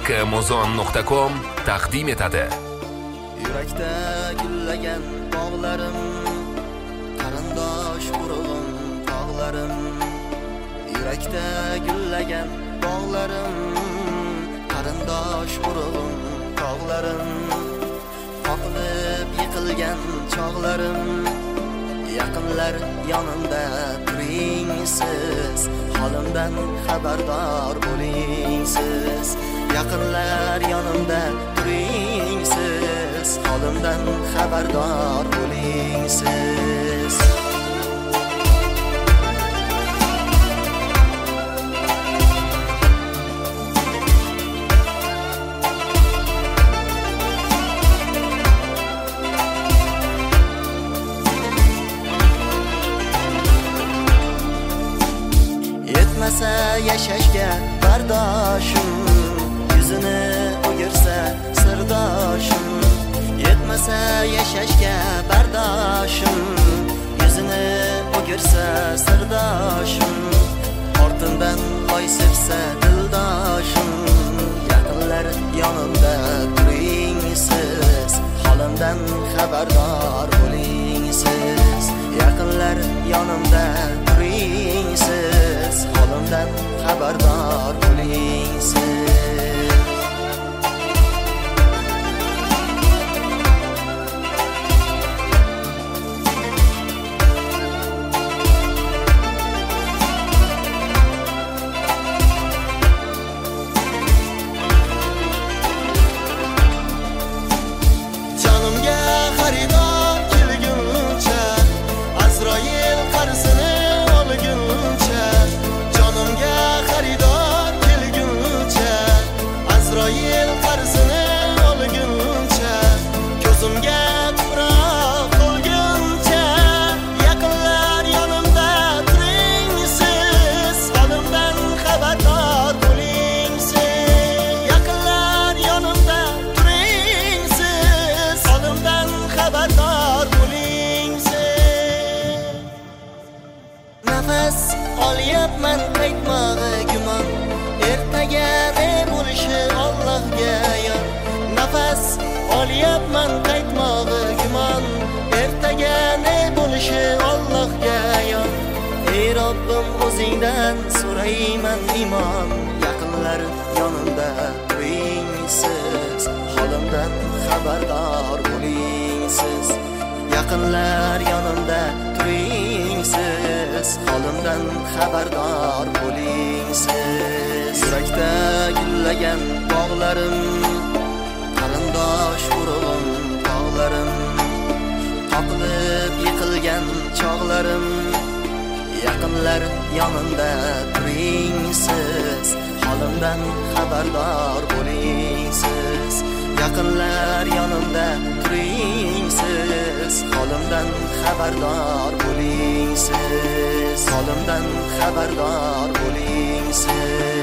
kmozon.com taqdim etadi. Yurakda gullagan bog'larim, qarindosh urug'im, tog'larim. Yurakda gullagan bog'larim, qarindosh urug'im, tog'larim. Qoqilib yiqilgan chog'larim, yaqinlar yonimda turing siz, holimdan xabardor bo'ling siz. Yaqinlar yonimda turing siz, holimdan xabardor bo'ling siz. Yetmasa yashashga bardoshim, yuzini o'girsa sirdoshim. Yetmasa yashashga bardoshim, yuzini o'girsa sirdoshim. Ortimdan loy sepsa dildoshim, yaqinlar yonimda turing siz, holimdan xabardor bo'ling siz. Yaqinlar yonimda turing siz, holimdan xabardor bo'ling siz. Jonimga xaridor kelguncha, Azroil qarsini olguncha. Jonimga xaridor kelguncha, Azroil qarsini olguncha. Ko'zimga tuproq to'lguncha, yaqinlar yonimda turing siz, holimdan xabardor bo'ling siz. Yaqinlar yonimda turing siz, holimdan xabardor bo'ling siz. Nafas olyapman qaytmog'i gumon, ertaga ne bo'lishi Allohga yon. Nafas olyapman qaytmog'i gumon, ertaga ne bo'lishi Allohga yon. Ey Robbim, o'zingdan so'rayman iymon, yaqinlar yonimda turing siz, holimdan xabardor bo'ling siz. Yaqinlar yonimda turing siz, holimdan xabardor bo'ling siz. Yurakda gullagan bog'larim, qarindosh urug'im, tog'larim. Qoqilib yiqilgan chog'larim, yaqinlar yonimda turing siz, holimdan xabardor bo'ling siz. Yaqinlar yonimda turing siz, holimdan xabardor bo'ling siz, holimdan xabardor bo'ling siz.